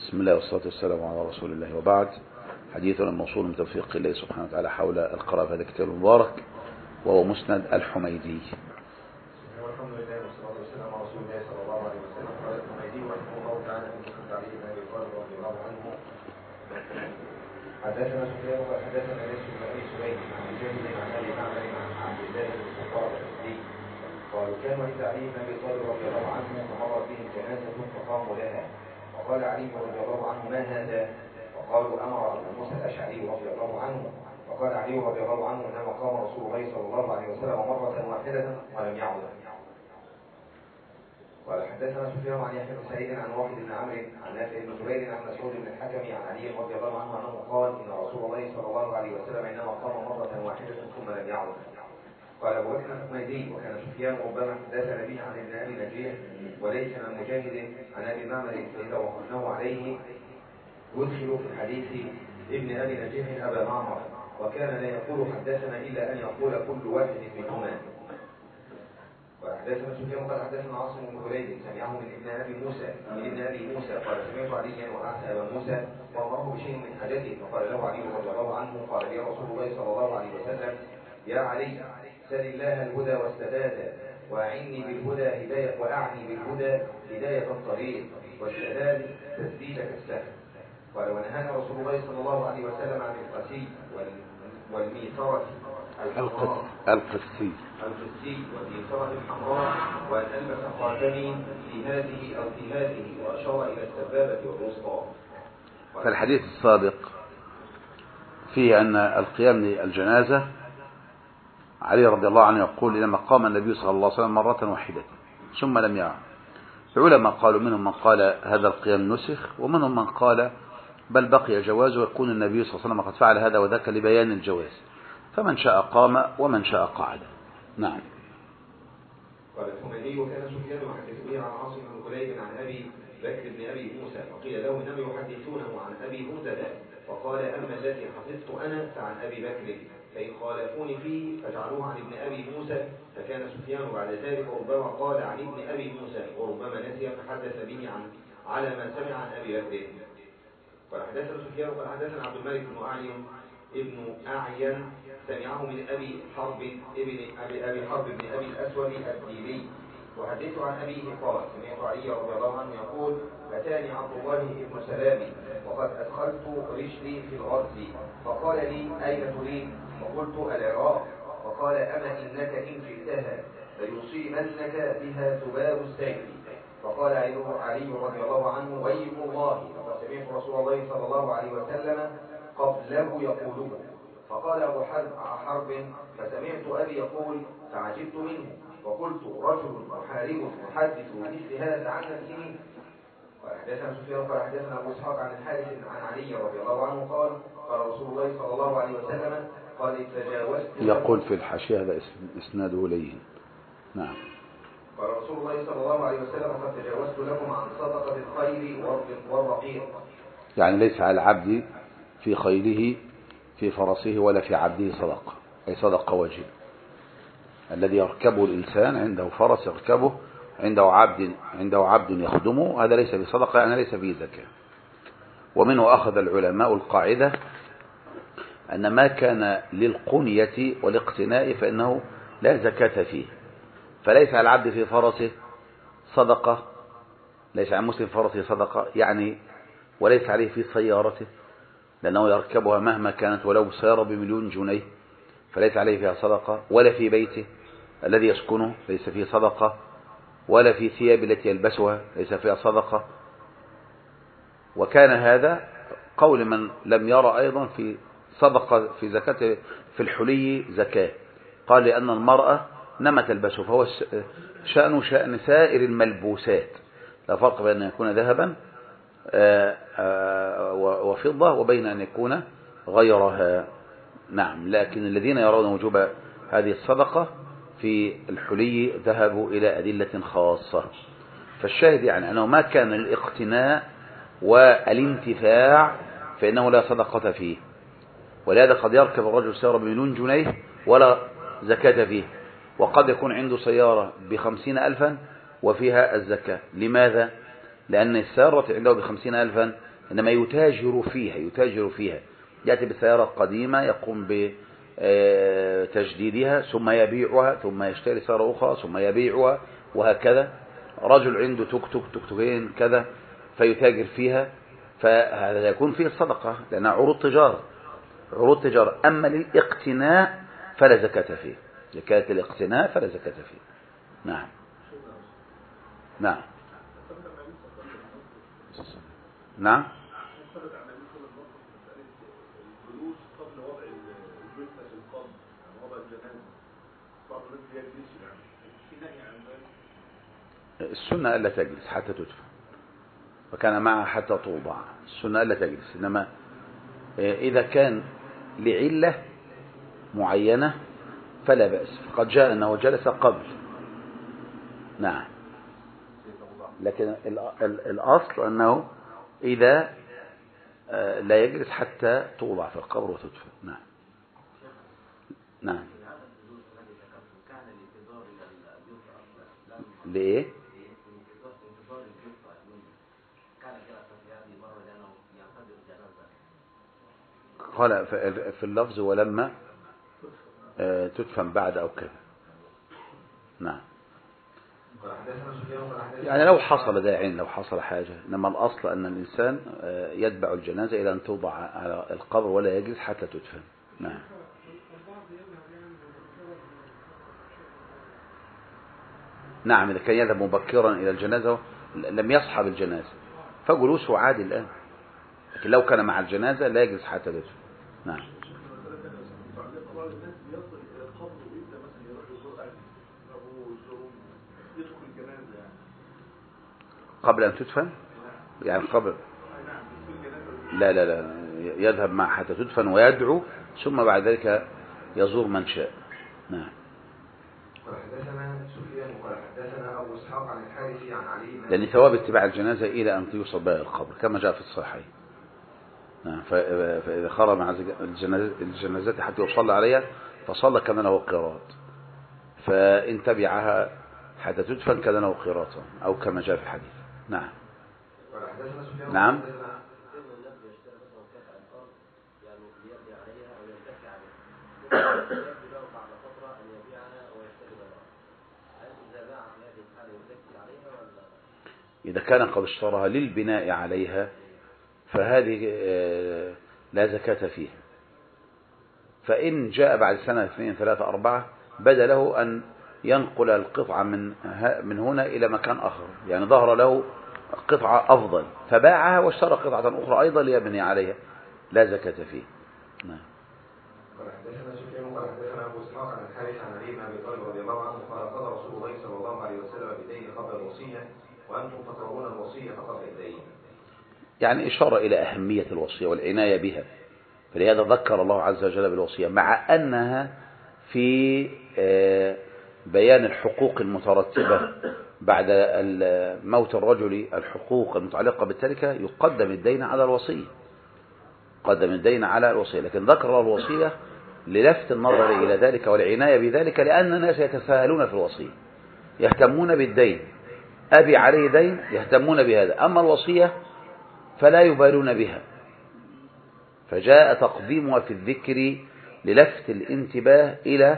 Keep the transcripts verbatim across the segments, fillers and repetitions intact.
بسم الله والصلاة والسلام على رسول الله، وبعد. حديثنا الموصول من توفيق الله سبحانه وتعالى حول القراءة في هذا الكتاب المبارك، وهو مسند الحميدي. والحمد لله والصلاة والسلام على رسول الله صلى الله عليه وسلم. قال الحميدي رحمه الله تعالى في مسند علي بن ابي طالب رضي الله عنه: حدثنا سفيان قال حدثنا ليس بن ابي سليم عن جابر عن ابي معمر عن عبد الله بن الصفار الاسدي قالوا: كان عند علي بن ابي طالب رضي الله عنه فمرت بهم جنازة فقاموا لها، وقال علي رضي الله عنه: ما هذا؟ وقالوا: امر ابو موسى الاشعري رضي الله عنه. وقال علي رضي الله عنه: انما قام رسول الله صلى الله عليه وسلم مرة واحدة ولم يعد. قال حدثنا سفيان عن يحيى بن سعيد عن واحد بن عمرو عن نافع بن جبير عن مسعود بن الحكم عن علي رضي الله عنه انه قال: ان رسول الله صلى الله عليه وسلم انما قام مرة واحدة ثم لم يعد. قال ابو بكر الحميدي: وكان سفيان ربما حدثنا به عن ابن ابي نجيح وليس عن مجاهد عن ابي معمر فاذا وقفناه عليه يدخل في حديث ابن ابي نجيح ابا معمر، وكان لا يقول حدثنا الا ان يقول كل واحد منهما. وحدثنا سفيان قال حدثنا عاصم بن كليب سمعه من ابن ابي موسى من ابن ابي موسى قال: سمعت عليا واتى ابا موسى وامره بشيء من حاجته، فقال له علي رضي الله عنه: قال لي رسول الله صلى الله عليه وسلم: يا علي، سل الله الهدى والسداد، واعني بالهدى هدايه واعني بالهدى هدايه الطريق، والسداد تسديدك السهل. قال: ونهانا رسول الله صلى الله عليه وسلم عن القسي والميثرة الحمراء القسي القسي والميثرة الحمراء، وأن ألبس خاتمي في هذه أو في هذه، وأشار إلى السبابة والوسطى. فالحديث السابق فيه أن القيام للجنازة علي رضي الله عنه يقول: لما قام النبي صلى الله عليه وسلم مرة واحدة ثم لم يعد. العلماء قالوا: منهم من قال هذا القيام نسخ، ومنهم من قال بل بقي جوازه، ويكون النبي صلى الله عليه وسلم قد فعل هذا وذاك لبيان الجواز، فمن شاء قام ومن شاء قعد. نعم. قال الحميدي: وكان سفيان يحدث به عن عاصم بن كليب عن ابي بكر بن ابي موسى، وقيل له انما يحدثونه عن ابي موسى، فقال: اما الذي حفظت انا فعن ابي بكر، فان خالفوني فيه فاجعلوه عن ابن ابي موسى. فكان سفيان بعد ذلك ربما قال عن ابن ابي موسى، وربما نسي فحدث به عن على ما سمع عن ابي بكر. قال حدثنا سفيان قال حدثنا عبد الملك بن اعين ابن اعين سمعه من ابي حرب ابن ابي ابي حرب بن ابي الاسود الديلي، وحدثه عن ابيه قال: سمعت علي رضي الله عنه يقول: اتاني عبد الله بن سلام وقد ادخلت رجلي في الغرز، فقال لي: اين تريد؟ فقلت: العراق. فقال: اما انك ان جئتها ليصيبنك بها ذباب السيف. فقال علي رضي الله عنه: ويم الله، لقد سمعت رسول الله صلى الله عليه وسلم قبله يقوله. فقال ابو حرب: فسمعت ابي يقول فعجبت منه، وقلت: رجل محارب محدث مثل هذا عن نفسه. قال حدثنا سفيان قال حدثنا ابو اسحاق عن الحارث عن علي رضي الله عنه قال: قال رسول الله صلى الله عليه وسلم: قال تجاوزت. يقول في الحاشية هذا اسناده لين. نعم. قال رسول الله صلى الله عليه وسلم: قد تجاوزت لكم عن صدقة الخيل والرقيق. يعني ليس على العبد في خيله في فرسه ولا في عبده صدقة، أي صدقة واجب. الذي يركبه الإنسان عنده فرس يركبه، عنده عبد عنده عبد يخدمه، هذا ليس بصدقة، يعني ليس به زكاة. ومنه أخذ العلماء القاعدة أن ما كان للقنية والاقتناء فإنه لا زكاة فيه. فليس على العبد في فرسه صدقة، ليس على المسلم في فرسه صدقة يعني، وليس عليه في سيارته لأنه يركبها مهما كانت ولو سيارة بمليون جنيه، فليس عليه فيها صدقة، ولا في بيته الذي يسكنه ليس فيه صدقة، ولا في ثياب التي يلبسها ليس فيها صدقة. وكان هذا قول من لم يرى أيضا في صدقة في زكاة في الحلي زكاة، قال لأن المرأة نما تلبسه، فهو شأنه شأن سائر الملبوسات، لا فرق بين أن يكون ذهبا وفضة وبين أن يكون غيرها. نعم. لكن الذين يرون وجوب هذه الصدقة في الحلي ذهبوا إلى أدلة خاصة. فالشاهد يعني أنه ما كان الاقتناء والانتفاع فإنه لا صدقة فيه، ولهذا قد يركب الرجل سيارة بمليون جنيه ولا زكاة فيه، وقد يكون عنده سيارة بخمسين ألفا وفيها الزكاة. لماذا؟ لأن السيارة عنده بخمسين ألفا إنما يتاجر فيها يتاجر فيها يأتي بسيارة قديمة يقوم بتجديدها ثم يبيعها ثم يشتري سيارة أخرى ثم يبيعها وهكذا. رجل عنده توك توك توك توكين كذا فيتاجر فيها، فهذا يكون فيه الصدقة لأنها عروض تجارة عروض تجارة. أما للاقتناء فلا زكاة فيه، زكاة الاقتناء فلا زكاة فيه. نعم نعم نعم. السنة ألا تجلس حتى تدفن، وكان معها حتى توضع. السنة ألا تجلس، إنما إذا كان لعلة معينة فلا بأس، فقد جاء أنه جلس قبل. نعم. لكن الأصل أنه إذا لا يجلس حتى توضع في القبر وتدفن. نعم نعم. ليه؟ قال في اللفظ ولما تدفن بعد أو كذا. نعم. يعني لو حصل داعين لو حصل حاجة، إنما الأصل أن الإنسان يتبع الجنازة إلى أن توضع على القبر ولا يجلس حتى تدفن. نعم. نعم إذا كان يذهب مبكرا إلى الجنازة لم يصحب الجنازة فجلوسه عادي الآن، لكن لو كان مع الجنازة لا يجلس حتى تدفن. نعم. قبل أن تدفن يعني قبل لا لا لا يذهب معها حتى تدفن ويدعو ثم بعد ذلك يزور من شاء. نعم. وحدثنا سفيان قال حدثنا أبو إسحاق عن الحارث عن علي لأن ثواب اتباع الجنازة إلى أن يوصل بها القبر كما جاء في الصحيح. نعم. فإذا خرج مع الجنازة حتى يصلى عليها فصلى كما له قراط، فإن تبعها حتى تدفن كان له قراطا أو كما جاء في الحديث. نعم نعم. إذا كان قد اشتراها للبناء عليها فهذه لا زكاة فيها. فإن جاء بعد سنة اثنين ثلاثة أربعة بدا له أن ينقل القطعة من من هنا إلى مكان آخر، يعني ظهر له قطعة أفضل فباعها واشترى قطعة أخرى أيضا ليبني عليها، لا زكاة فيه. نعم. حدثنا سفيان قال حدثنا أبو إسحاق عن الحارث عن علي بن أبي طالب رضي الله عنه قال قضى رسول الله صلى الله عليه وسلم بالدين قبل الوصية وأنتم تكرهون الوصية قبل الدين. يعني إشارة إلى أهمية الوصية والعناية بها، فلهذا ذكر الله عز وجل بالوصية مع أنها في بيان الحقوق المترتبة بعد موت الرجل، الحقوق المتعلقة بالتركة يقدم الدين على الوصية، قدم الدين على الوصية، لكن ذكر الوصية للفت النظر إلى ذلك والعناية بذلك، لأن الناس يتساهلون في الوصية، يهتمون بالدين، أبي عليه دين يهتمون بهذا، أما الوصية فلا يبالون بها، فجاء تقديمها في الذكر للفت الانتباه إلى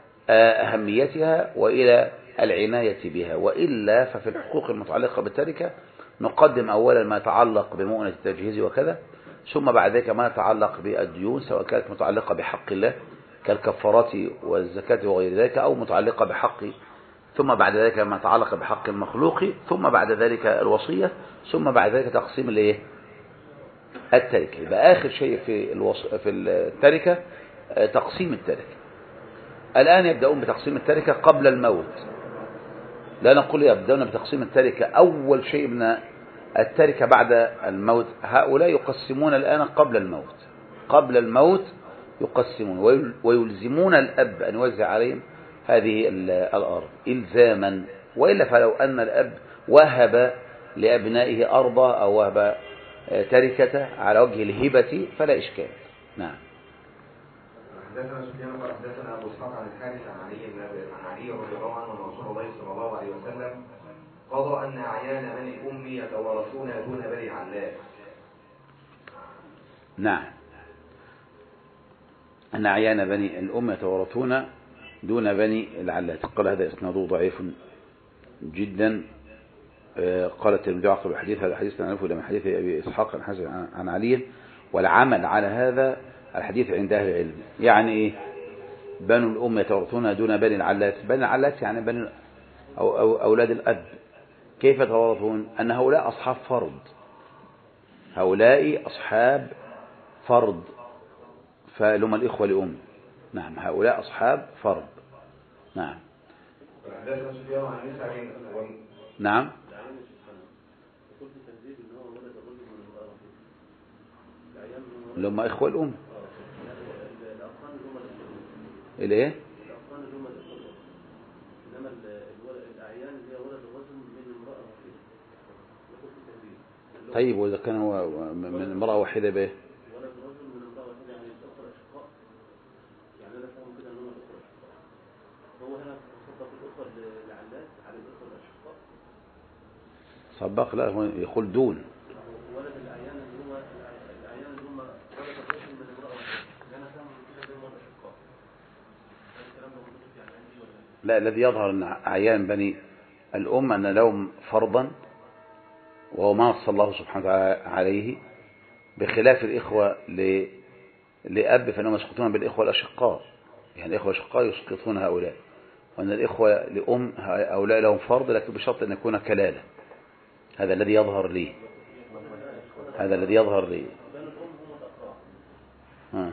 أهميتها وإلى العناية بها، وإلا ففي الحقوق المتعلقة بالتركة نقدم أولا ما يتعلق بمؤنة التجهيز وكذا، ثم بعد ذلك ما يتعلق بالديون سواء كانت متعلقة بحق الله كالكفارات والزكاة وغير ذلك، أو متعلقة بحق، ثم بعد ذلك ما يتعلق بحق المخلوق، ثم بعد ذلك الوصية، ثم بعد ذلك تقسيم الايه التركة. يبقى آخر شيء في الوص... في التركة تقسيم التركة. الآن يبدأون بتقسيم التركة قبل الموت، لا نقول يبدأون بتقسيم التركة أول شيء من التركة بعد الموت، هؤلاء يقسمون الآن قبل الموت، قبل الموت يقسمون ويلزمون الأب أن يوزع عليهم هذه الأرض إلزاما، وإلا فلو أن الأب وهب لأبنائه أرضا أو وهب تركته على وجه الهبة فلا إشكال. نعم. حدثنا سفيان قال حدثنا ابو اسحاق عن الحارث عن علي بن عن علي رضي الله عنه ان رسول الله صلى الله عليه وسلم قضى ان اعيان بني الام يتوارثون دون بني علاه، نعم، أن أعيان بني الأم يتوارثون دون بني العلات. قال هذا إسناده ضعيف جدا. قال الترمذي عقب الحديث هذا حديث نعرفه من حديث أبي إسحاق عن حسن عن علي، والعمل على هذا الحديث عند أهل العلم. يعني إيه؟ بنو الأم يتوارثون دون بني العلات. بني العلات يعني بني أو أو أولاد الأب. كيف يتوارثون؟ أن هؤلاء أصحاب فرض، هؤلاء أصحاب فرض، فلهم الإخوة لأم. نعم، هؤلاء أصحاب فرض. نعم. نعم. لهم إخوة الأم. الإيه؟ طيب وإذا كان هو من امرأة واحدة به؟ صباق لا، هو يقول دون. لا، الذي يظهر أن أعيان بني الأم أن لهم فرضا وهو ما نص الله سبحانه وتعالى عليه، بخلاف الإخوة لأب فإنهم يسقطون بالإخوة الأشقاء. يعني الإخوة الأشقاء يسقطون هؤلاء، وأن الإخوة لأم هؤلاء لهم فرض لكن بشرط أن يكون كلالة. هذا الذي يظهر لي هذا الذي يظهر لي ها.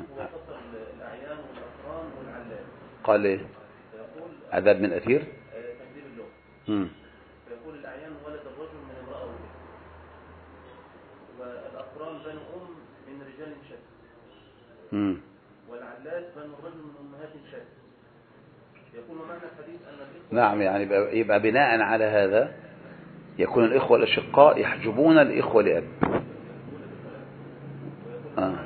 قال لي عذاب من أثير. امم فيقول الأعيان ولد الرجل من امرأة والأقران بنو أم من رجال شتى، امم والعلات بنو الرجل من أمهات شتى. يكون معنى الحديث أن الإخوة نعم، يعني يبقى بناء على هذا يكون الإخوة الأشقاء يحجبون الإخوة لأب. آه.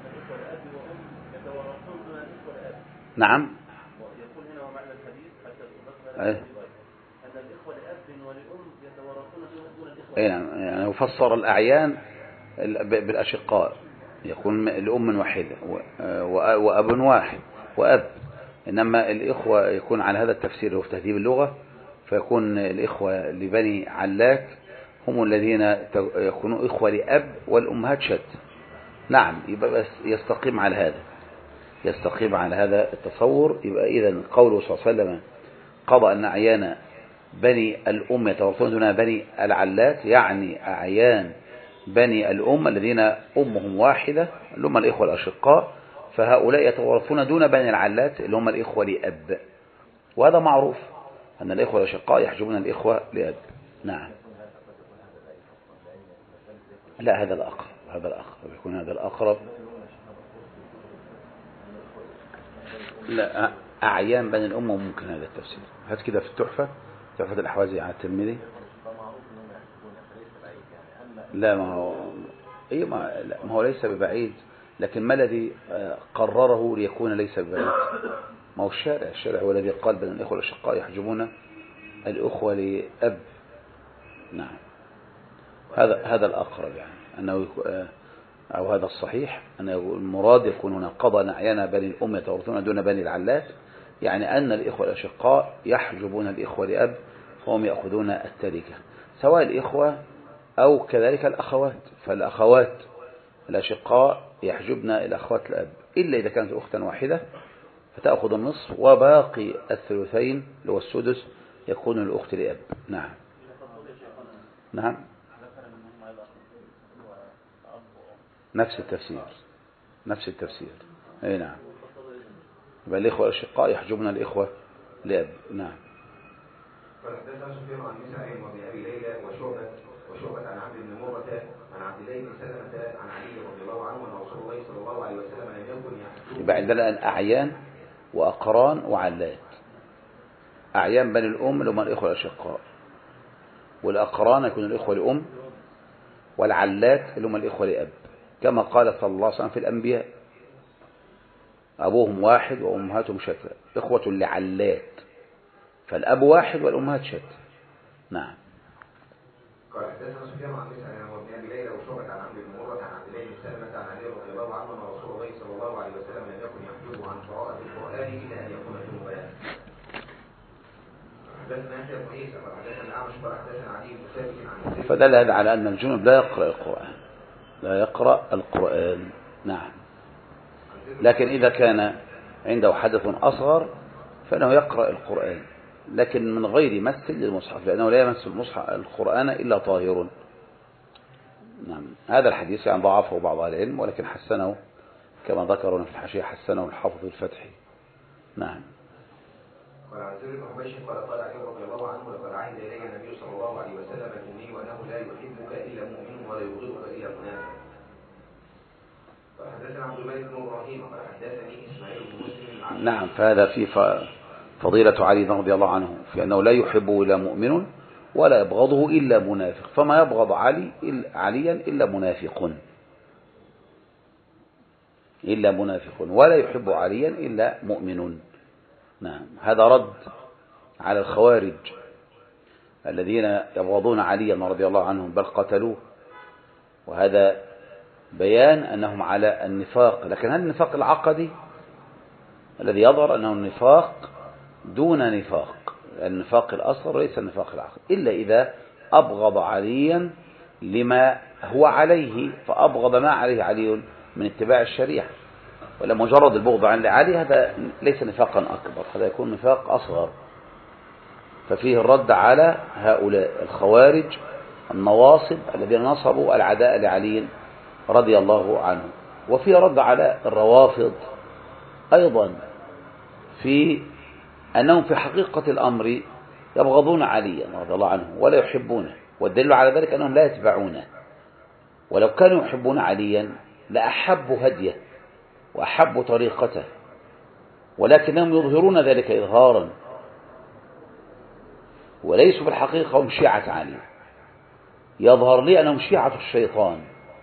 نعم. يقول هنا ومعنى الحديث حتى أيه. أن الإخوة لأب ولأم يتورثون دون الإخوة. أي نعم، يعني يفسر الأعيان بالأشقاء، يكون لأم واحدة وأب واحد وأب. إنما الإخوة يكون على هذا التفسير في تهذيب اللغة، فيكون الإخوة لبني علاك هم الذين يكونوا إخوة لأب والأمهات شت. نعم، يبقى بس يستقيم على هذا يستقيم على هذا التصور. يبقى إذن قوله صلى الله عليه وسلم قضى أن أعيان بني الأم يتورثون دون بني العلات، يعني أعيان بني الأم الذين أمهم واحدة اللي هم الإخوة الأشقاء، فهؤلاء يتورثون دون بني العلات اللي هم الإخوة لأب. وهذا معروف أن الإخوة الأشقاء يحجبون الإخوة لأب. نعم. لا، هذا الأقرب هذا الأقرب يكون هذا الأقرب. لا، أعيان بني الأم ممكن هذا التفسير. هات كده في التحفة تحفة الأحوازي على الترمذي. لا، ما هو إيه ما, لا ما هو ليس ببعيد، لكن ما الذي قرره ليكون ليس ببعيد؟ ما هو الشارع الشارع هو الذي قال بأن الإخوة الأشقاء يحجبون الأخوة لأب. نعم، هذا هذا الأقرب، يعني أنه أو هذا الصحيح أن المراد يكون هنا قضى أعيان بني الأم يتورثون دون بني العلات، يعني أن الإخوة الأشقاء يحجبون الإخوة لأب فهم يأخذون التركة، سواء الإخوة أو كذلك الأخوات. فالأخوات الأشقاء يحجبن الأخوات الأب إلا إذا كانت أختا واحدة فتأخذ النصف، وباقي الثلثين اللي هو السدس يكون الأخت لأب. نعم. نعم، نفس التفسير نفس التفسير أي نعم. يبقى الإخوة الأشقاء يحجبون الإخوة لأب. نعم. فحدثنا سفيان عن مسعر وابن أبي ليلى وشعبة وشعبة عن عبد بن مرة عن عبد الله بن سلمة عن علي رضي الله عنه أن رسول الله صلى الله عليه وسلم لم يكن يحجب. يبقى عندنا الآن أعيان وأقران وعلات. أعيان بني الأم اللي هم الإخوة الأشقاء، والأقران يكون الإخوة لأم، والعلات اللي هم الإخوة لأب، كما قال صلى الله عليه وسلم في الأنبياء أبوهم واحد وأمهاتهم شتى، إخوة لعلات، فالأب واحد والأمهات شتى. نعم. قال حدثنا سفيان عن مسعر وابن أبي ليلى وشعبة عن عبد بن مرة عن عبد الله بن سلمة عن علي رضي الله عنه أن رسول الله صلى الله عليه وسلم لم يكن يحجب عن قراءة القرآن إلا أن يكون جنبا. حدثنا يحيى بن عيسى قال حدثنا الأعمش قال حدثنا علي بن ثابت عن زيد. فدل هذا على أن الجنب لا يقرأ القرآن، لا يقرأ القرآن. نعم. لكن إذا كان عنده حدث أصغر فإنه يقرأ القرآن، لكن من غير مس للمصحف، لأنه لا يمس المصحف القرآن إلا طاهر. نعم. هذا الحديث يعني ضعفه بعض أهل العلم، ولكن حسنه كما ذكرنا في الحاشية، حسنه الحافظ الفتحي. نعم. قال عن زيد بن حبيش قال قال علي رضي الله عنه لقد عهد إلي النبي صلى الله عليه وسلم الأمي وأنه لا يحبك إلا مؤمن ولا يبغضك إلا منافق. قال حدثنا عبد الملك بن إبراهيم قال حدثني إسماعيل بن مسلم. نعم. فهذا في فضيلة علي رضي الله عنه في أنه لا يحبه إلا مؤمن ولا يبغضه إلا منافق، فما يبغض علي عليا إلا منافق، إلا منافق، ولا يحب عليا إلا مؤمن. نعم. هذا رد على الخوارج الذين يبغضون عليا رضي الله عنهم بل قتلوه، وهذا بيان أنهم على النفاق. لكن هل النفاق العقدي الذي يظهر أنه النفاق دون نفاق، النفاق الأصغر ليس النفاق العقدي، إلا إذا أبغض عليا لما هو عليه، فأبغض ما عليه علي من اتباع الشريعة، ولا مجرد البغض عن علي هذا ليس نفاقا أكبر، هذا يكون نفاق أصغر. ففيه الرد على هؤلاء الخوارج النواصب الذين نصبوا العداء لعلي رضي الله عنه، وفيه رد على الروافض أيضا في أنهم في حقيقة الأمر يبغضون عليا رضي الله عنه ولا يحبونه، والدليل على ذلك أنهم لا يتبعونه، ولو كانوا يحبون عليا لأحبوا هديه وأحبوا طريقته، ولكنهم يظهرون ذلك إظهارا، وليسوا بالحقيقة هم شيعة علي. يظهر لي أنهم شيعة الشيطان،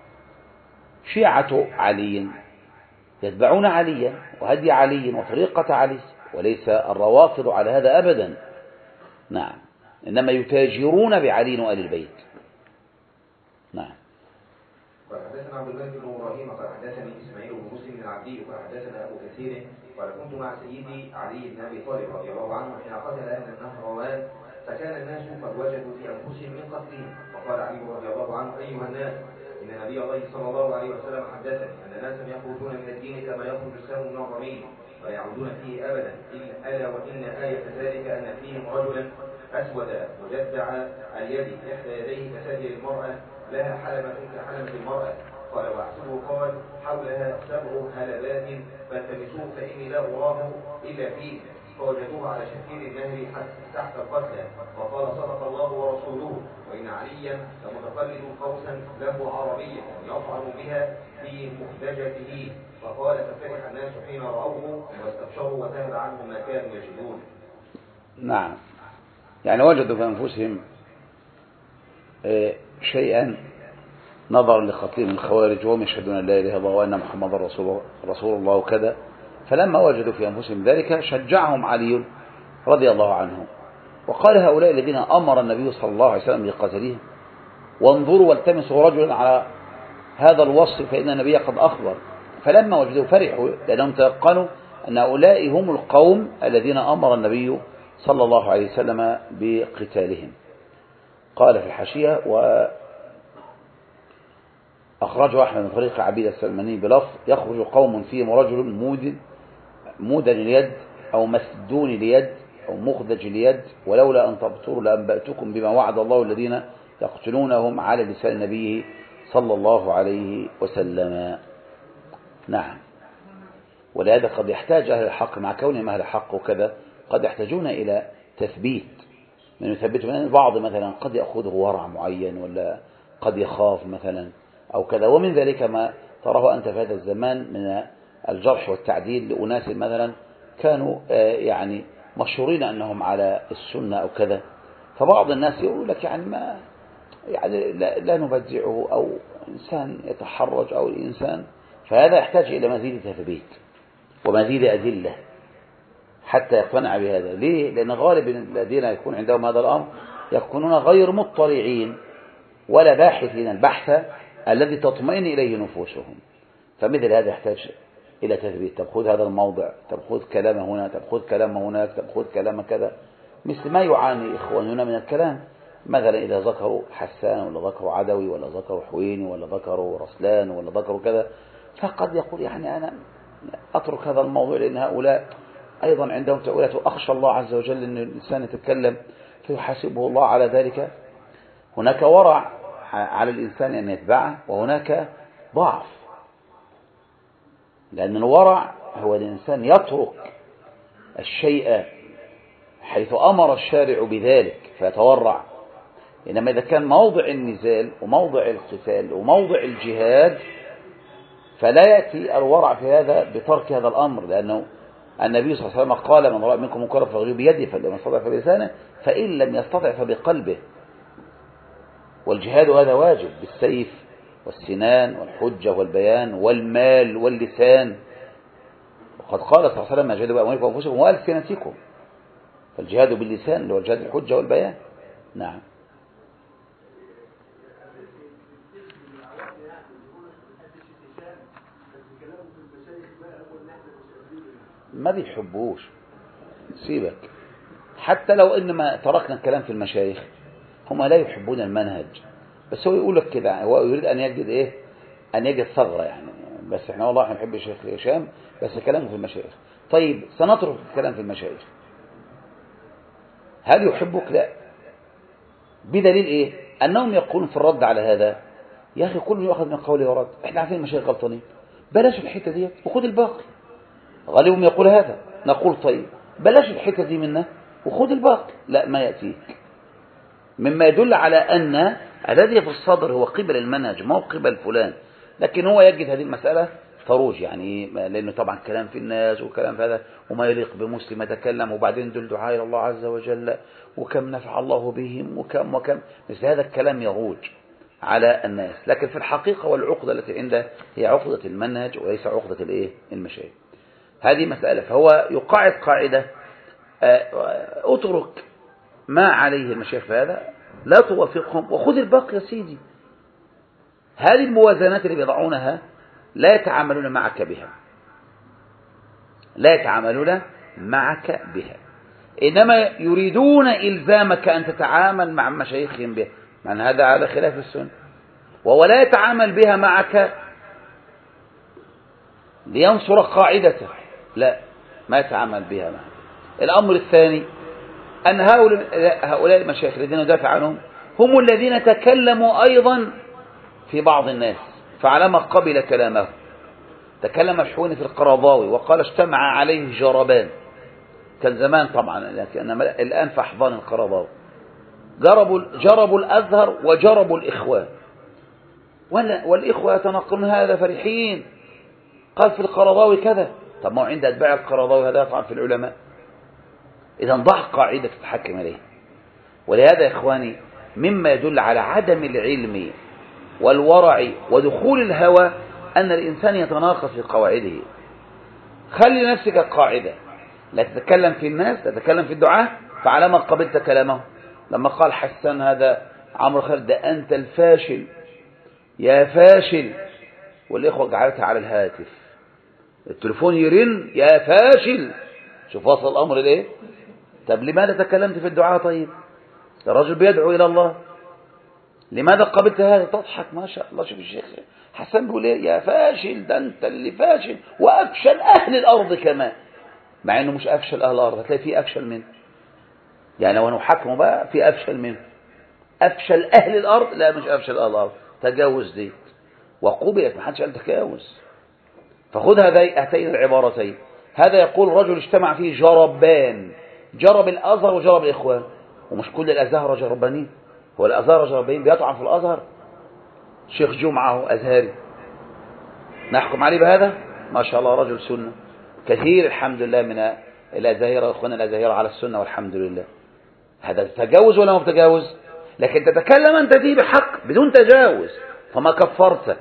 شيعة علي يتبعون عليا وهدي علي وطريقة علي، وليس الروافض على هذا أبدا. نعم. إنما يتاجرون بعلي وآل البيت. نعم. قال حدثنا عبد الملك بن ابراهيم قال حدثني اسماعيل بن مسلم العبدي قال حدثنا ابو كثير قال كنت مع سيدي علي بن ابي طالب رضي الله عنه حين قتل اهل النهروان، فكان الناس قد وجدوا في انفسهم من قتلهم، فقال علي رضي الله عنه ايها الناس ان نبي الله صلى الله عليه وسلم حدثني ان ناسا يخرجون من الدين كما يخرج السهم من الرمي ولا يعودون فيه ابدا، الا وان ايه ذلك ان فيهم رجلا اسودا مجدع اليد احدى يديه كثدي المراه لها حلمة كحلمة المرأة. قال واحسبه قال حولها سبع هلبات فالتمسوه فإني لا أراه إلا فيه، فوجدوه على شكير النهر تحت القتلى، فقال صدق الله ورسوله وإن عليا لمتقلد قوسا له عربية يطعن بها في مخدجته. فقال ففرح الناس حين رأوه واستبشروا وذهب عنهم ما كانوا يجدون. نعم. يعني وجدوا في أنفسهم شيئا نظرا لقتلهم الخوارج وهم يشهدون أن لا إله إلا الله وأن محمد رسول, رسول الله وكذا، فلما وجدوا في أنفسهم ذلك شجعهم علي رضي الله عنه وقال هؤلاء الذين أمر النبي صلى الله عليه وسلم بقتلهم وانظروا والتمسوا رجلا على هذا الوصف فإن النبي قد أخبر. فلما وجدوا فرحوا لأنهم تيقنوا أن هؤلاء هم القوم الذين أمر النبي صلى الله عليه وسلم بقتالهم. قال في الحاشية وأخرجه أحمد من طريق عبيد السلماني بلفظ يخرج قوم فيهم رجل مود مودا اليد أو مسدون اليد أو مخدج اليد ولولا أن تبصروا لأنبأتكم بما وعد الله الذين يقتلونهم على لسان النبي صلى الله عليه وسلم. نعم. ولهذا قد يحتاج أهل الحق مع كونهم أهل الحق وكذا قد يحتاجون إلى تثبيت من يثبت من البعض، مثلا قد يأخذه ورع معين ولا قد يخاف مثلا أو كذا، ومن ذلك ما تراه أنت في هذا الزمان من الجرح والتعديل لأناس مثلا كانوا يعني مشهورين أنهم على السنة أو كذا، فبعض الناس يقول لك يعني ما يعني لا, لا نبدعه أو إنسان يتحرج أو الإنسان، فهذا يحتاج إلى مزيد تثبيت ومزيد أدلة حتى يقتنع بهذا. ليه؟ لأن غالب الذين يكون عندهم هذا الأمر يكونون غير مطلعين ولا باحثين البحث الذي تطمئن إليه نفوسهم. فمثل هذا يحتاج إلى تثبيت. طب خذ هذا الموضع، طب خذ كلامه هنا، طب خذ كلامه هناك، طب خذ كلامه كذا، مثل ما يعاني إخواننا من الكلام. مثلا إذا ذكروا حسان ولا ذكروا عدوي ولا ذكروا حويني ولا ذكروا رسلان ولا ذكروا كذا، فقد يقول يعني أنا أترك هذا الموضوع لأن هؤلاء أيضا عندهم تأويلات، وأخشى الله عز وجل أن الإنسان يتكلم فيحاسبه الله على ذلك. هناك ورع على الإنسان أن يتبعه، وهناك ضعف، لأن الورع هو الإنسان يترك الشيء حيث أمر الشارع بذلك فيتورع. إنما إذا كان موضع النزال وموضع القتال وموضع الجهاد فلا يأتي الورع في هذا بترك هذا الأمر، لأنه النبي صلى الله عليه وسلم قال من رأى منكم منكرا فليغيره بيده، فلم يستطع فبلسانه، فإن لم يستطع فبقلبه. والجهاد هذا واجب بالسيف والسنان والحجة والبيان والمال واللسان. وقد قال صلى الله عليه وسلم: اجاهدوا بأموالكم وأنفسكم وألسنتكم. فالجهاد باللسان اللي هو الجهاد الحجة والبيان. نعم. ما بيحبوش، سيبك. حتى لو إنما تركنا الكلام في المشايخ هم لا يحبون المنهج، بس هو يقول لك كده، هو يريد أن يجد إيه، أن يجد ثغرة يعني. بس إحنا والله نحب الشيخ هشام، بس كلامه في المشايخ. طيب سنترك الكلام في المشايخ، هل يحبك؟ لا. بدليل إيه؟ أنهم يقولون في الرد على هذا: يا أخي كل يأخذ من قوله ورد، إحنا عارفين المشايخ غلطانين، بلاش الحتة دي وخذ الباقي. غالبهم يقول هذا، نقول طيب بلاش الحتة دي منه وخذ الباقي. لا، ما يأتيك مما يدل على أن الذي في الصدر هو قبل المنهج ما هو قبل فلان. لكن هو يجد هذه المسألة فروج يعني، لأنه طبعا كلام في الناس وكلام في هذا وما يليق بمسلم يتكلم، وبعدين دل دعاء إلى الله عز وجل وكم نفع الله بهم وكم وكم، مثل هذا الكلام يروج على الناس. لكن في الحقيقة والعقدة التي عنده هي عقدة المنهج وليس عقدة الايه المشايخ. هذه مسألة. فهو يقاعد قاعدة: اترك ما عليه المشايخ في هذا، لا توافقهم وخذ الباقي يا سيدي. هذه الموازنات اللي بيضعونها لا يتعاملون معك بها، لا يتعاملون معك بها، إنما يريدون إلزامك أن تتعامل مع مشايخهم بها، مع هذا على خلاف السنة. وهو لا يتعامل بها معك لينصر قاعدته، لا، ما يتعامل بها معك. الأمر الثاني أن هؤلاء المشايخ الذين ندافع عنهم هم الذين تكلموا أيضا في بعض الناس فعلما قبل كلامه. تكلم الحويني في القرضاوي وقال اجتمع عليه جربان. كان زمان طبعا، لكن الآن في أحضان القرضاوي. جربوا, جربوا الأزهر وجربوا الإخوان، والإخوة يتنقلون هذا فرحين. قال في القرضاوي كذا، طب ما هو عند أتباع القرضاوي هذا يطعن في العلماء. إذا ضع قاعدة تتحكم عليه. ولهذا يا إخواني مما يدل على عدم العلم والورع ودخول الهوى أن الإنسان يتناقض في قواعده. خلي لنفسك قاعدة: لا تتكلم في الناس، لا تتكلم في الدعاء، فعلما قبلت كلامه. لما قال حسان هذا عمرو خالد: ده أنت الفاشل يا فاشل، والإخوة قعدتها على الهاتف، التليفون يرن: يا فاشل. شوف وصل الأمر ليه. طب لماذا تكلمت في الدعاء؟ طيب الرجل بيدعو إلى الله، لماذا قبلت هذا؟ تضحك ما شاء الله. شوف الشيخ حسن بيقول ايه: يا فاشل، ده انت اللي فاشل وافشل اهل الارض كمان، مع انه مش افشل اهل الارض، هتلاقي في افشل منه. يعني لو نحكمه بقى في افشل منه. افشل اهل الارض؟ لا، مش افشل اهل الارض، تجاوز دي وقبلت، ما حدش قال تجاوز. فخذ هاتين العبارتين. هذا يقول رجل اجتمع فيه جربان، جرب الازهر وجرب الاخوان، ومش كل الازهر جربانين. هو الازهر جربانين بيطعن في الازهر؟ شيخ جمعة أزهري نحكم عليه بهذا؟ ما شاء الله رجل سنة كثير الحمد لله من الأزاهرة، أخوانا الأزاهرة على السنة والحمد لله. هذا تجاوز ولا ما بتجاوز؟ لكن تتكلم أنت فيه بحق بدون تجاوز، فما كفرت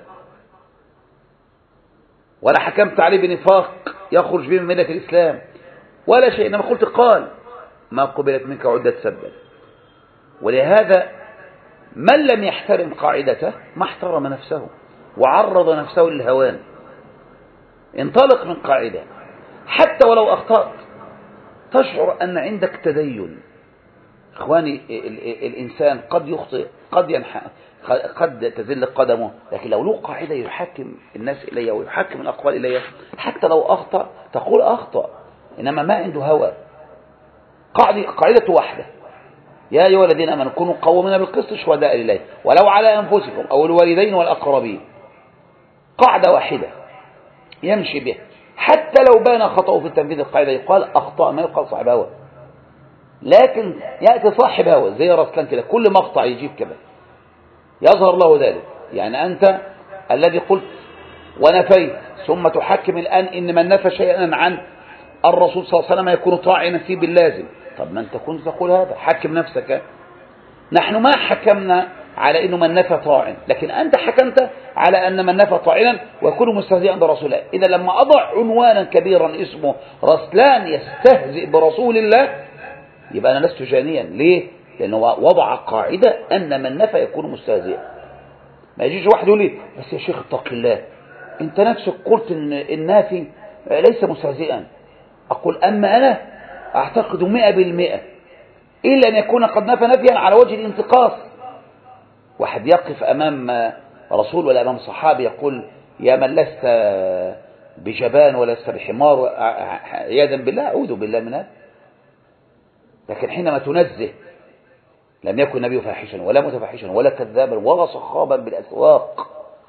ولا حكمت عليه بنفاق يخرج به من ملة الإسلام ولا شيء، إنما قلت قال ما قبلت منك عدة سبب. ولهذا من لم يحترم قاعدته ما احترم نفسه وعرض نفسه للهوان. انطلق من قاعدة حتى ولو أخطأت تشعر أن عندك تدين. إخواني الإنسان قد يخطئ، قد ينحى، قد تزل قدمه، لكن لو له قاعدة يحكم الناس إليها ويحكم الأقوال إليها حتى لو أخطأ تقول أخطأ، إنما ما عنده هوى. قاعدة واحدة: يا أيها الذين آمنوا كونوا قوامين بالقسط شهداء لله ولو على أنفسكم أو الوالدين والأقربين. قاعدة واحدة يمشي بها، حتى لو بان خطأه في التنفيذ القاعدة يقال أخطأ، ما يقال صاحب هوى. لكن يأتي صاحب هوى زي رسلان كده، كل مقطع يجيب كده يظهر له ذلك. يعني أنت الذي قلت ونفيت ثم تحكم الآن إن من نفى شيئا عن الرسول صلى الله عليه وسلم يكون طاعنا فيه باللازم. طب ما أنت كنت تقول هذا، حكم نفسك. نحن ما حكمنا على إنه من نفى طاعن، لكن أنت حكمت على أن من نفى طاعنا ويكون مستهزئا برسول الله. إذا لما أضع عنوانا كبيرا اسمه رسلان يستهزئ برسول الله يبقى أنا لست جانيا. ليه؟ لأنه وضع قاعدة أن من نفى يكون مستهزئا. ما يجيش واحد يقول لي بس يا شيخ اتق الله، أنت نفسك قلت إن النافي ليس مستهزئا. أقول أما أنا أعتقد مئة بالمئة إلا أن يكون قد نفى نفيا على وجه الانتقاص. واحد يقف أمام رسول ولا أمام صحابي يقول يا من لست بجبان ولست بحمار، عياذا بالله، أعوذ بالله من هذا. لكن حينما تنزه لم يكن النبي فاحشا ولا متفحشا ولا كذابا ولا صخابا بالأسواق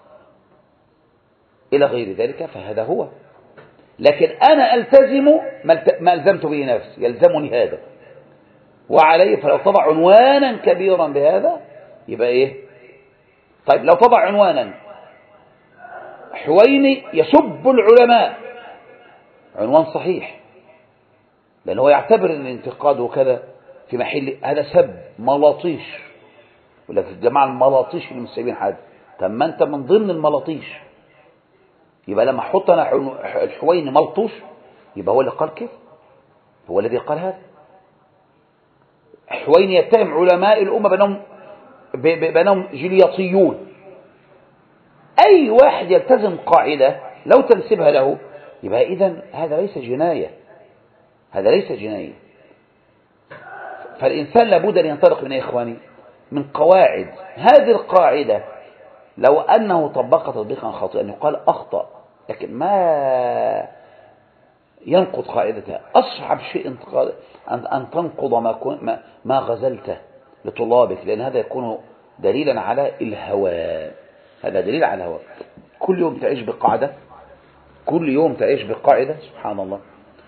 إلى غير ذلك فهذا هو. لكن أنا ألتزم ما ألزمت به نفسي، يلزمني هذا وعليه. فلو طبع عنوانا كبيرا بهذا يبقى إيه؟ طيب لو طبع عنوانا حويني يسب العلماء، عنوان صحيح، لأنه يعتبر أن الانتقاد وكذا في محل هذا سب ملاطيش، ولا في الجماعة الملاطيش اللي مش سايبين حد. طب ما أنت من ضمن الملاطيش، يبقى لما أحط أنا الحويني ملطوش يبقى هو اللي قال كيف، هو الذي قال هذا. حويني يتهم علماء الأمة بأنهم بأنهم جليطيون. أي واحد يلتزم قاعدة لو تنسبها له يبقى إذن هذا ليس جناية، هذا ليس جناية. فالإنسان لابد أن ينطلق من إخواني من قواعد. هذه القاعدة لو أنه طبق تطبيقا خاطئا يقال أخطأ، لكن ما ينقض قاعدتها. أصعب شيء أن تنقض ما, ما غزلته لطلابك، لأن هذا يكون دليلا على الهوى. هذا دليل على الهوى. كل يوم تعيش بقاعدة، كل يوم تعيش بقاعدة، سبحان الله.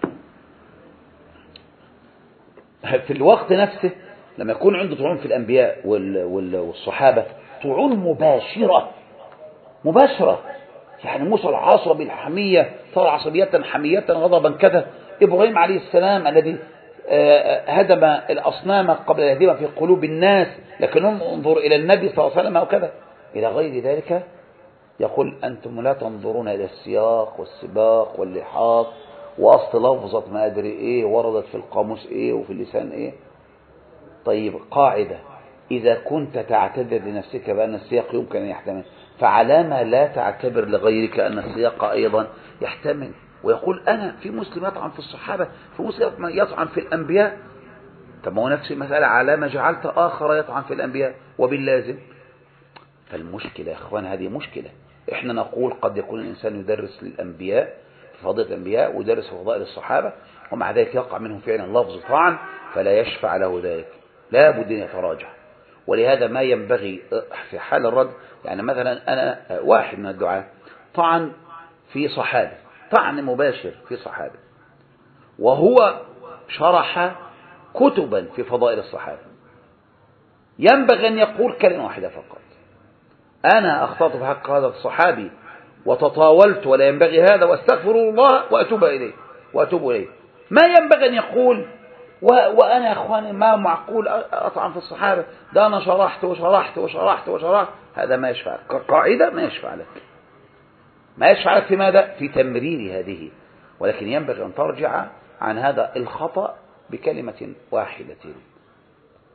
في الوقت نفسه لما يكون عنده طعون في الأنبياء والصحابة، طعون مباشرة مباشرة، يعني موسى العصبي الحمية صار عصبية حمية غضبا كذا، إبراهيم عليه السلام الذي هدم الأصنام قبل يهدم في قلوب الناس، لكن انظر إلى النبي صلى الله عليه وسلم وكذا إلى غير ذلك. يقول أنتم لا تنظرون إلى السياق والسباق واللحاق وأصل لفظة ما أدري إيه وردت في القاموس إيه وفي اللسان إيه. طيب قاعدة، إذا كنت تعتذر لنفسك بأن السياق يمكن أن يحتمل، فعلامة لا تعتبر لغيرك أن السياق أيضا يحتمل. ويقول أنا في مسلم يطعن في الصحابة، في مسلم يطعن في الأنبياء. طب ما هو نفس المسألة، علامة جعلت آخر يطعن في الأنبياء وباللازم. فالمشكلة يا أخوان هذه مشكلة. إحنا نقول قد يكون الإنسان يدرس للأنبياء في فضيلة الأنبياء ويدرس في فضائل الصحابة، ومع ذلك يقع منهم فعلا لفظ طعن فلا يشفع له ذلك، لا بد أن يتراجع. ولهذا ما ينبغي في حال الرد، يعني مثلا أنا واحد من الدعاة طعن في صحابي، طعن مباشر في صحابي، وهو شرح كتبا في فضائل الصحابة، ينبغي أن يقول كلمة واحدة فقط: أنا أخطأت في حق هذا الصحابي وتطاولت ولا ينبغي هذا، واستغفر الله وأتوب إليه وأتوب إليه. ما ينبغي أن يقول وأنا يا أخواني ما معقول أطعن في الصحابة، ده أنا شرحت وشرحت وشرحت وشرحت. هذا ما يشفع قاعدة، ما يشفع لك، ما يشفع لك في ماذا؟ في تمرير هذه. ولكن ينبغي أن ترجع عن هذا الخطأ بكلمة واحدة.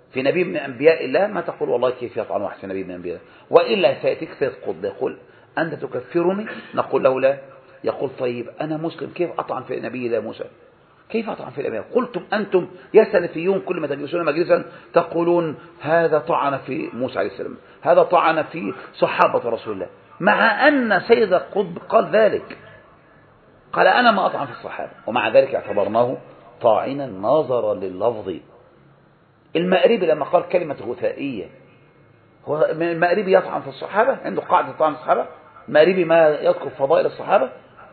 في نبي من أنبياء الله ما تقول والله كيف يطعن واحد في نبي من أنبياء الله، وإلا سيأتيك سيد قطب يقول أنت تكفرني، نقول له لا، يقول طيب أنا مسلم كيف أطعن في نبي الله موسى؟ كيف أطعن في الأنبياء؟ قلتم أنتم يا سلفيون كل ما تجلسون مجلسا تقولون هذا طعن في موسى عليه السلام، هذا طعن في صحابة رسول الله، مع أن سيد قطب قال ذلك، قال أنا ما أطعن في الصحابة، ومع ذلك اعتبرناه طاعنا نظرا لللفظ. المأربي لما قال كلمة غثائية، هو المأربي يطعن في الصحابة؟ عنده قاعدة طعن في الصحابة؟ المأربي ما يذكر فضائل الصحابة؟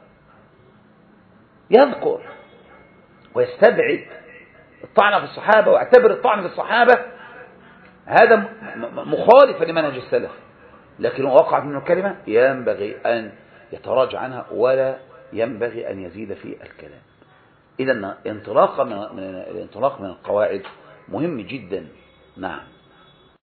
يذكر ويستبعد الطعن في الصحابة ويعتبر الطعن في الصحابة هذا مخالفا لمنهج السلف، لكن وقعت منه كلمة ينبغي أن يتراجع عنها ولا ينبغي أن يزيد في الكلام. إذن انطلاق من الانطلاق من القواعد مهم جدا. نعم.